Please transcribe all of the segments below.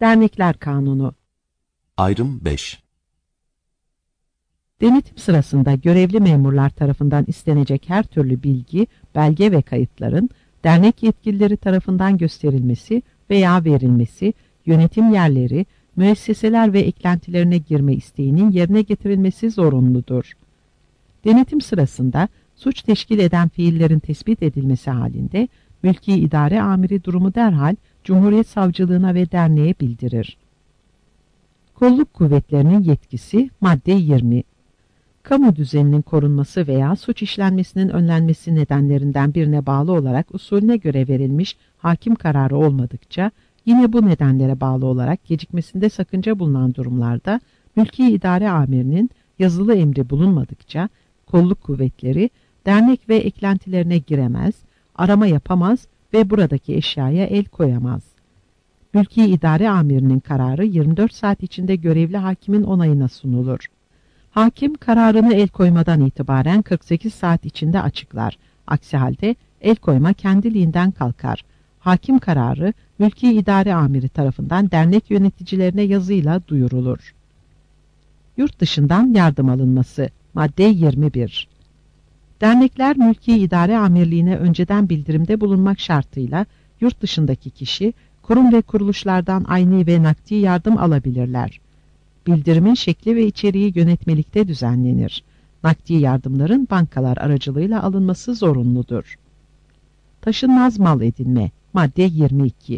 Dernekler Kanunu. Ayrım 5. Denetim sırasında görevli memurlar tarafından istenecek her türlü bilgi, belge ve kayıtların dernek yetkilileri tarafından gösterilmesi veya verilmesi, yönetim yerleri, müesseseler ve eklentilerine girme isteğinin yerine getirilmesi zorunludur. Denetim sırasında suç teşkil eden fiillerin tespit edilmesi halinde mülki idare amiri durumu derhal Cumhuriyet Savcılığına ve derneğe bildirir. Kolluk kuvvetlerinin yetkisi madde 20. Kamu düzeninin korunması veya suç işlenmesinin önlenmesi nedenlerinden birine bağlı olarak usulüne göre verilmiş hakim kararı olmadıkça, yine bu nedenlere bağlı olarak gecikmesinde sakınca bulunan durumlarda mülki idare amirinin yazılı emri bulunmadıkça kolluk kuvvetleri dernek ve eklentilerine giremez, arama yapamaz ve buradaki eşyaya el koyamaz. Mülki idare amirinin kararı 24 saat içinde görevli hakimin onayına sunulur. Hakim kararını el koymadan itibaren 48 saat içinde açıklar. Aksi halde el koyma kendiliğinden kalkar. Hakim kararı mülki idare amiri tarafından dernek yöneticilerine yazıyla duyurulur. Yurt dışından yardım alınması. Madde 21. Dernekler mülki idare amirliğine önceden bildirimde bulunmak şartıyla yurt dışındaki kişi, kurum ve kuruluşlardan ayni ve nakdi yardım alabilirler. Bildirimin şekli ve içeriği yönetmelikte düzenlenir. Nakdi yardımların bankalar aracılığıyla alınması zorunludur. Taşınmaz mal edinme. Madde 22.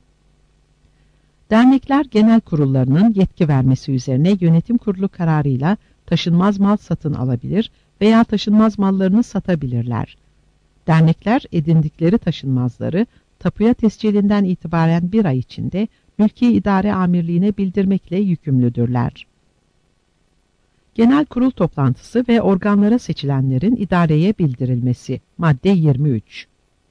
Dernekler genel kurullarının yetki vermesi üzerine yönetim kurulu kararıyla taşınmaz mal satın alabilir veya taşınmaz mallarını satabilirler. Dernekler edindikleri taşınmazları tapuya tescilinden itibaren bir ay içinde mülki idare amirliğine bildirmekle yükümlüdürler. Genel kurul toplantısı ve organlara seçilenlerin idareye bildirilmesi. Madde 23.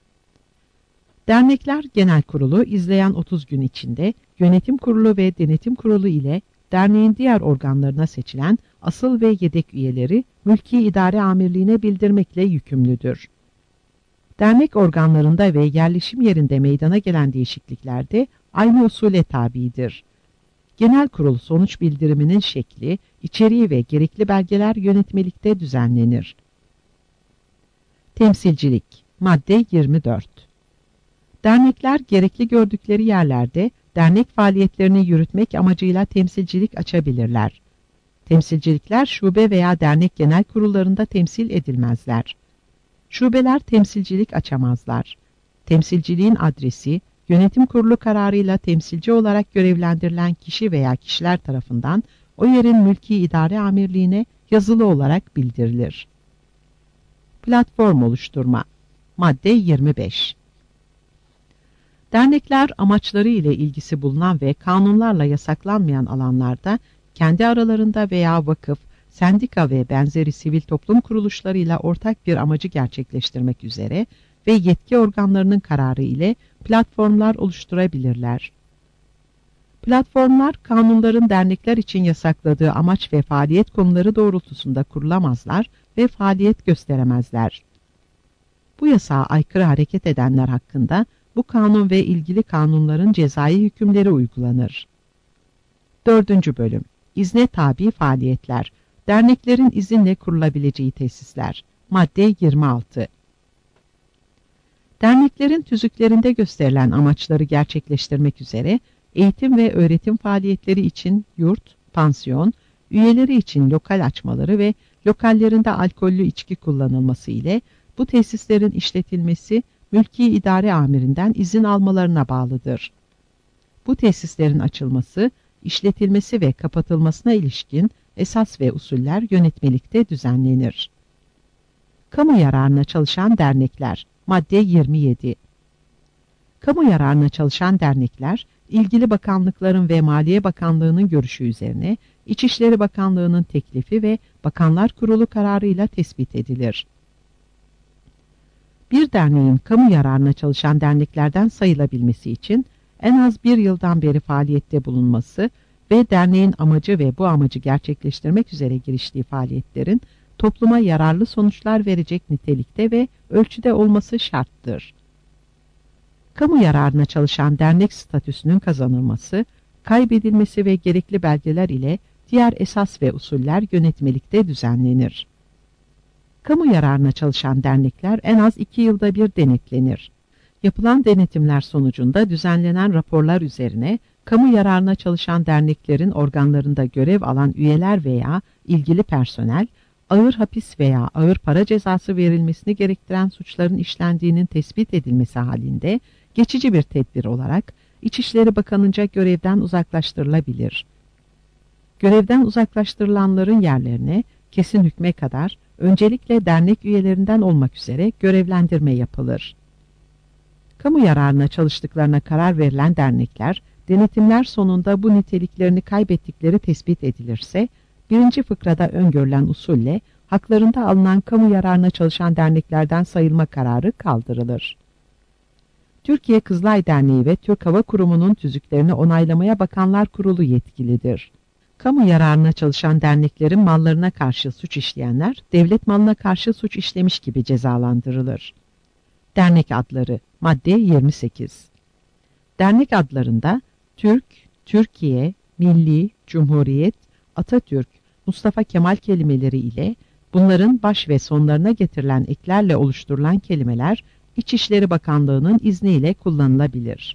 Dernekler genel kurulu izleyen 30 gün içinde yönetim kurulu ve denetim kurulu ile derneğin diğer organlarına seçilen asıl ve yedek üyeleri mülki idare amirliğine bildirmekle yükümlüdür. Dernek organlarında ve yerleşim yerinde meydana gelen değişikliklerde aynı usule tabidir. Genel kurul sonuç bildiriminin şekli, içeriği ve gerekli belgeler yönetmelikte düzenlenir. Temsilcilik. Madde 24. Dernekler gerekli gördükleri yerlerde dernek faaliyetlerini yürütmek amacıyla temsilcilik açabilirler. Temsilcilikler şube veya dernek genel kurullarında temsil edilmezler. Şubeler temsilcilik açamazlar. Temsilciliğin adresi, yönetim kurulu kararıyla temsilci olarak görevlendirilen kişi veya kişiler tarafından o yerin mülki idare amirliğine yazılı olarak bildirilir. Platform oluşturma. Madde 25. Dernekler amaçları ile ilgisi bulunan ve kanunlarla yasaklanmayan alanlarda kendi aralarında veya vakıf, sendika ve benzeri sivil toplum kuruluşlarıyla ortak bir amacı gerçekleştirmek üzere ve yetki organlarının kararı ile platformlar oluşturabilirler. Platformlar, kanunların dernekler için yasakladığı amaç ve faaliyet konuları doğrultusunda kurulamazlar ve faaliyet gösteremezler. Bu yasağa aykırı hareket edenler hakkında bu kanun ve ilgili kanunların cezai hükümleri uygulanır. 4. Bölüm. İzne tabi faaliyetler. Derneklerin izinle kurulabileceği tesisler. Madde 26. Derneklerin tüzüklerinde gösterilen amaçları gerçekleştirmek üzere eğitim ve öğretim faaliyetleri için yurt, pansiyon, üyeleri için lokal açmaları ve lokallerinde alkollü içki kullanılması ile bu tesislerin işletilmesi mülki idare amirinden izin almalarına bağlıdır. Bu tesislerin açılması, işletilmesi ve kapatılmasına ilişkin esas ve usuller yönetmelikte düzenlenir. Kamu yararına çalışan dernekler. Madde 27. Kamu yararına çalışan dernekler, ilgili bakanlıkların ve Maliye Bakanlığı'nın görüşü üzerine İçişleri Bakanlığı'nın teklifi ve Bakanlar Kurulu kararıyla tespit edilir. Bir derneğin kamu yararına çalışan derneklerden sayılabilmesi için en az bir yıldan beri faaliyette bulunması ve derneğin amacı ve bu amacı gerçekleştirmek üzere giriştiği faaliyetlerin topluma yararlı sonuçlar verecek nitelikte ve ölçüde olması şarttır. Kamu yararına çalışan dernek statüsünün kazanılması, kaybedilmesi ve gerekli belgeler ile diğer esas ve usuller yönetmelikte düzenlenir. Kamu yararına çalışan dernekler en az 2 yılda bir denetlenir. Yapılan denetimler sonucunda düzenlenen raporlar üzerine kamu yararına çalışan derneklerin organlarında görev alan üyeler veya ilgili personel, ağır hapis veya ağır para cezası verilmesini gerektiren suçların işlendiğinin tespit edilmesi halinde geçici bir tedbir olarak İçişleri Bakanı'nca görevden uzaklaştırılabilir. Görevden uzaklaştırılanların yerlerine kesin hükme kadar öncelikle dernek üyelerinden olmak üzere görevlendirme yapılır. Kamu yararına çalıştıklarına karar verilen dernekler, denetimler sonunda bu niteliklerini kaybettikleri tespit edilirse, 1. fıkrada öngörülen usulle haklarında alınan kamu yararına çalışan derneklerden sayılma kararı kaldırılır. Türkiye Kızılay Derneği ve Türk Hava Kurumu'nun tüzüklerini onaylamaya Bakanlar Kurulu yetkilidir. Kamu yararına çalışan derneklerin mallarına karşı suç işleyenler, devlet malına karşı suç işlemiş gibi cezalandırılır. Dernek adları, madde 28. Dernek adlarında Türk, Türkiye, Milli, Cumhuriyet, Atatürk, Mustafa Kemal kelimeleri ile bunların baş ve sonlarına getirilen eklerle oluşturulan kelimeler İçişleri Bakanlığı'nın izniyle kullanılabilir.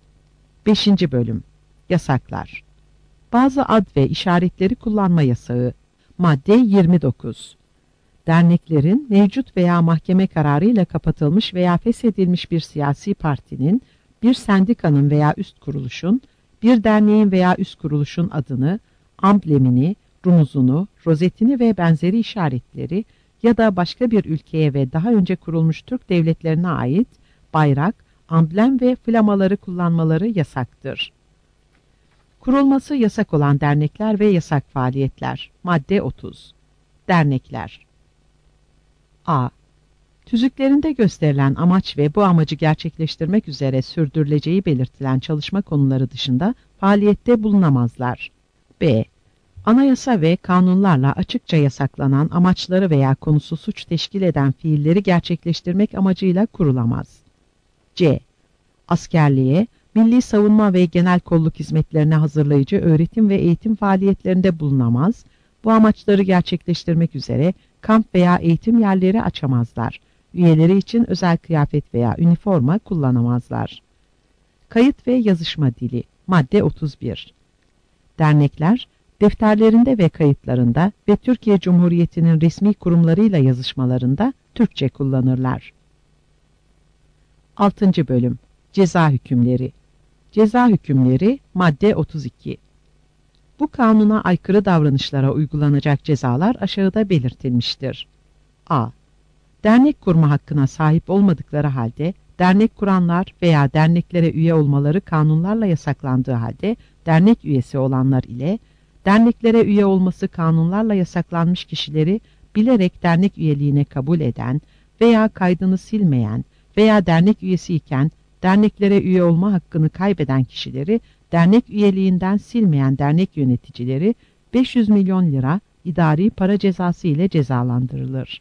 5. Bölüm Yasaklar. Bazı ad ve işaretleri kullanma yasağı. Madde 29. Derneklerin mevcut veya mahkeme kararıyla kapatılmış veya feshedilmiş bir siyasi partinin, bir sendikanın veya üst kuruluşun, bir derneğin veya üst kuruluşun adını, amblemini, rumuzunu, rozetini ve benzeri işaretleri ya da başka bir ülkeye ve daha önce kurulmuş Türk devletlerine ait bayrak, amblem ve flamaları kullanmaları yasaktır. Kurulması yasak olan dernekler ve yasak faaliyetler. Madde 30. Dernekler. A. Tüzüklerinde gösterilen amaç ve bu amacı gerçekleştirmek üzere sürdürüleceği belirtilen çalışma konuları dışında faaliyette bulunamazlar. B. Anayasa ve kanunlarla açıkça yasaklanan amaçları veya konusu suç teşkil eden fiilleri gerçekleştirmek amacıyla kurulamaz. C. Askerliğe, milli savunma ve genel kolluk hizmetlerine hazırlayıcı öğretim ve eğitim faaliyetlerinde bulunamaz, bu amaçları gerçekleştirmek üzere kamp veya eğitim yerleri açamazlar. Üyeleri için özel kıyafet veya üniforma kullanamazlar. Kayıt ve yazışma dili. Madde 31. Dernekler, defterlerinde ve kayıtlarında ve Türkiye Cumhuriyeti'nin resmi kurumlarıyla yazışmalarında Türkçe kullanırlar. 6. Bölüm Ceza hükümleri. Ceza hükümleri. Madde 32. Bu kanuna aykırı davranışlara uygulanacak cezalar aşağıda belirtilmiştir. A. Dernek kurma hakkına sahip olmadıkları halde, dernek kuranlar veya derneklere üye olmaları kanunlarla yasaklandığı halde, dernek üyesi olanlar ile, derneklere üye olması kanunlarla yasaklanmış kişileri bilerek dernek üyeliğine kabul eden veya kaydını silmeyen veya dernek üyesiyken derneklere üye olma hakkını kaybeden kişileri dernek üyeliğinden silmeyen dernek yöneticileri 500 milyon lira idari para cezası ile cezalandırılır.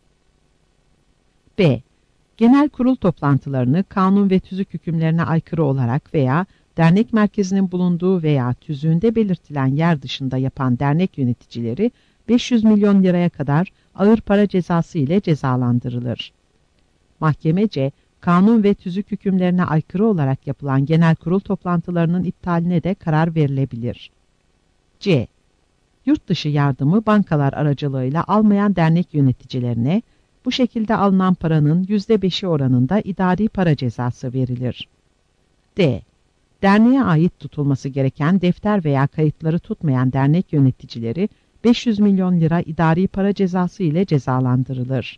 B. Genel kurul toplantılarını kanun ve tüzük hükümlerine aykırı olarak veya dernek merkezinin bulunduğu veya tüzüğünde belirtilen yer dışında yapan dernek yöneticileri 500 milyon liraya kadar ağır para cezası ile cezalandırılır. Mahkemece, kanun ve tüzük hükümlerine aykırı olarak yapılan genel kurul toplantılarının iptaline de karar verilebilir. C. Yurt dışı yardımı bankalar aracılığıyla almayan dernek yöneticilerine, bu şekilde alınan paranın %5'i oranında idari para cezası verilir. D. Derneğe ait tutulması gereken defter veya kayıtları tutmayan dernek yöneticileri 500 milyon lira idari para cezası ile cezalandırılır.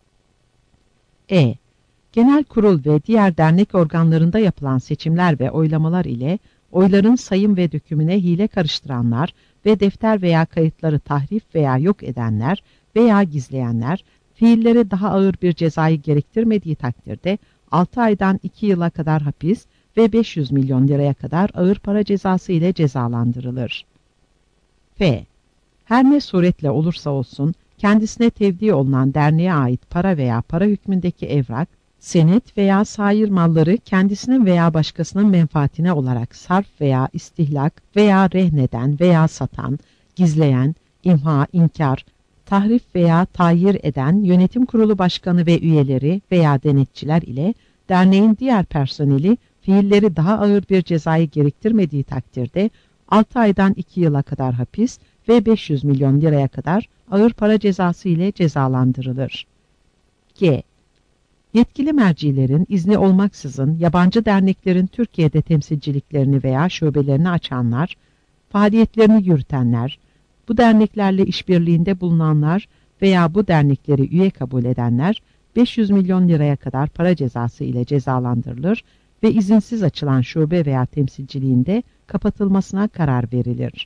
E. Genel kurul ve diğer dernek organlarında yapılan seçimler ve oylamalar ile oyların sayım ve dökümüne hile karıştıranlar ve defter veya kayıtları tahrif veya yok edenler veya gizleyenler, fiilleri daha ağır bir cezayı gerektirmediği takdirde 6 aydan 2 yıla kadar hapis ve 500 milyon liraya kadar ağır para cezası ile cezalandırılır. F. Her ne suretle olursa olsun kendisine tevdi olunan derneğe ait para veya para hükmündeki evrak, Senet veya sair malları kendisinin veya başkasının menfaatine olarak sarf veya istihlak veya rehneden veya satan, gizleyen, imha, inkar, tahrif veya tayir eden yönetim kurulu başkanı ve üyeleri veya denetçiler ile derneğin diğer personeli fiilleri daha ağır bir cezayı gerektirmediği takdirde 6 aydan 2 yıla kadar hapis ve 500 milyon liraya kadar ağır para cezası ile cezalandırılır. G. Yetkili mercilerin izni olmaksızın yabancı derneklerin Türkiye'de temsilciliklerini veya şubelerini açanlar, faaliyetlerini yürütenler, bu derneklerle işbirliğinde bulunanlar veya bu dernekleri üye kabul edenler 500 milyon liraya kadar para cezası ile cezalandırılır ve izinsiz açılan şube veya temsilciliğinde kapatılmasına karar verilir.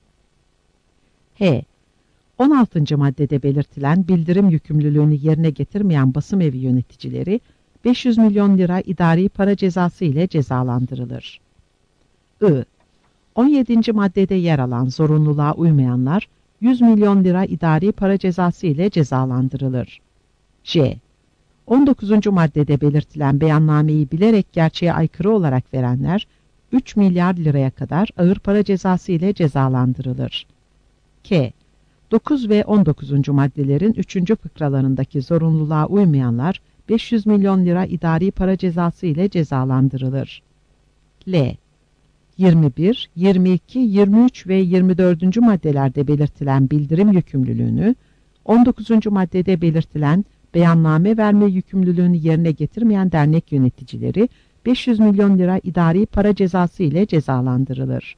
H. 16. maddede belirtilen bildirim yükümlülüğünü yerine getirmeyen basım evi yöneticileri 500 milyon lira idari para cezası ile cezalandırılır. I. 17. maddede yer alan zorunluluğa uymayanlar 100 milyon lira idari para cezası ile cezalandırılır. J. 19. maddede belirtilen beyannameyi bilerek gerçeğe aykırı olarak verenler 3 milyar liraya kadar ağır para cezası ile cezalandırılır. K. 9 ve 19. maddelerin 3. fıkralarındaki zorunluluğa uymayanlar 500 milyon lira idari para cezası ile cezalandırılır. L. 21, 22, 23 ve 24. maddelerde belirtilen bildirim yükümlülüğünü, 19. maddede belirtilen beyanname verme yükümlülüğünü yerine getirmeyen dernek yöneticileri 500 milyon lira idari para cezası ile cezalandırılır.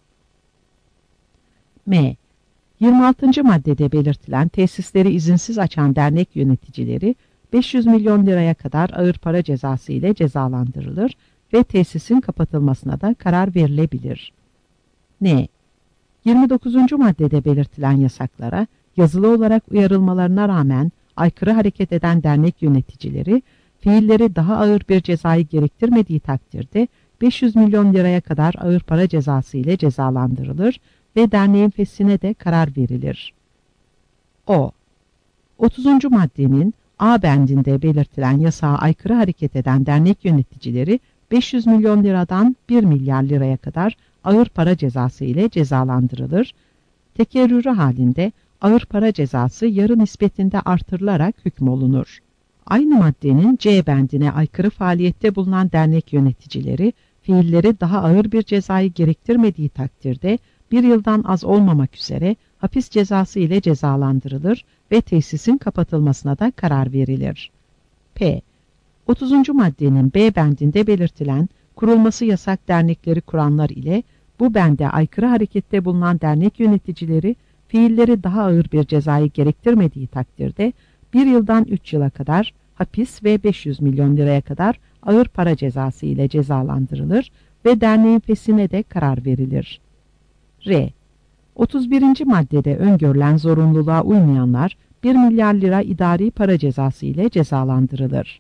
M. 26. maddede belirtilen tesisleri izinsiz açan dernek yöneticileri 500 milyon liraya kadar ağır para cezası ile cezalandırılır ve tesisin kapatılmasına da karar verilebilir. N. 29. maddede belirtilen yasaklara yazılı olarak uyarılmalarına rağmen aykırı hareket eden dernek yöneticileri fiilleri daha ağır bir cezayı gerektirmediği takdirde 500 milyon liraya kadar ağır para cezası ile cezalandırılır ve derneğin feshine de karar verilir. O. 30. maddenin A bendinde belirtilen yasağa aykırı hareket eden dernek yöneticileri 500 milyon liradan 1 milyar liraya kadar ağır para cezası ile cezalandırılır. Tekerrürü halinde ağır para cezası yarı nispetinde artırılarak hükmolunur. Aynı maddenin C bendine aykırı faaliyette bulunan dernek yöneticileri fiilleri daha ağır bir cezayı gerektirmediği takdirde 1 yıldan az olmamak üzere hapis cezası ile cezalandırılır ve tesisin kapatılmasına da karar verilir. P. 30. maddenin B bendinde belirtilen kurulması yasak dernekleri kuranlar ile bu bende aykırı harekette bulunan dernek yöneticileri fiilleri daha ağır bir cezayı gerektirmediği takdirde 1 yıldan 3 yıla kadar hapis ve 500 milyon liraya kadar ağır para cezası ile cezalandırılır ve derneğin feshine de karar verilir. R. 31. maddede öngörülen zorunluluğa uymayanlar 1 milyar lira idari para cezası ile cezalandırılır.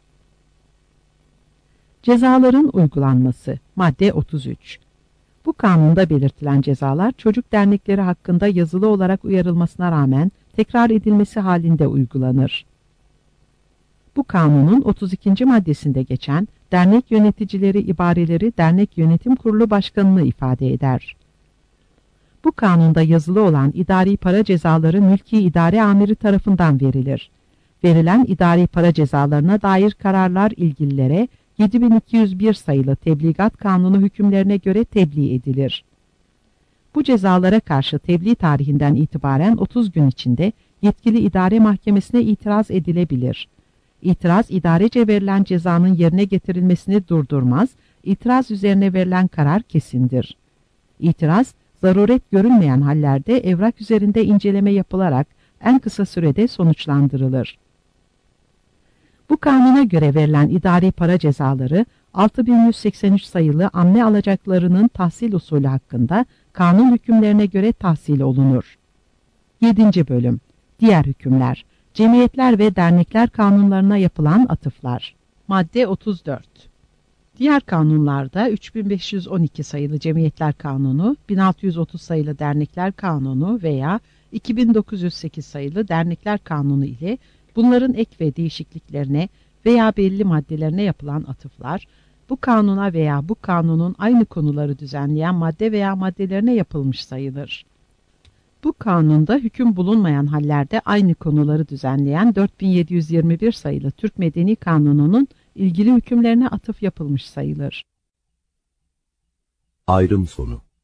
Cezaların uygulanması. Madde 33. Bu kanunda belirtilen cezalar çocuk dernekleri hakkında yazılı olarak uyarılmasına rağmen tekrar edilmesi halinde uygulanır. Bu kanunun 32. maddesinde geçen dernek yöneticileri ibareleri dernek yönetim kurulu başkanını ifade eder. Bu kanunda yazılı olan idari para cezaları mülki idare amiri tarafından verilir. Verilen idari para cezalarına dair kararlar ilgililere 7201 sayılı Tebligat Kanunu hükümlerine göre tebliğ edilir. Bu cezalara karşı tebliğ tarihinden itibaren 30 gün içinde yetkili idare mahkemesine itiraz edilebilir. İtiraz idarece verilen cezanın yerine getirilmesini durdurmaz, itiraz üzerine verilen karar kesindir. İtiraz, zaruret görülmeyen hallerde evrak üzerinde inceleme yapılarak en kısa sürede sonuçlandırılır. Bu kanuna göre verilen idari para cezaları 6183 sayılı amme alacaklarının tahsil usulü hakkında kanun hükümlerine göre tahsil olunur. 7. bölüm. Diğer hükümler. Cemiyetler ve dernekler kanunlarına yapılan atıflar. Madde 34. Diğer kanunlarda 3512 sayılı Cemiyetler Kanunu, 1630 sayılı Dernekler Kanunu veya 2908 sayılı Dernekler Kanunu ile bunların ek ve değişikliklerine veya belli maddelerine yapılan atıflar, bu kanuna veya bu kanunun aynı konuları düzenleyen madde veya maddelerine yapılmış sayılır. Bu kanunda hüküm bulunmayan hallerde aynı konuları düzenleyen 4721 sayılı Türk Medeni Kanunu'nun ilgili hükümlerine atıf yapılmış sayılır. Ayrım sonu.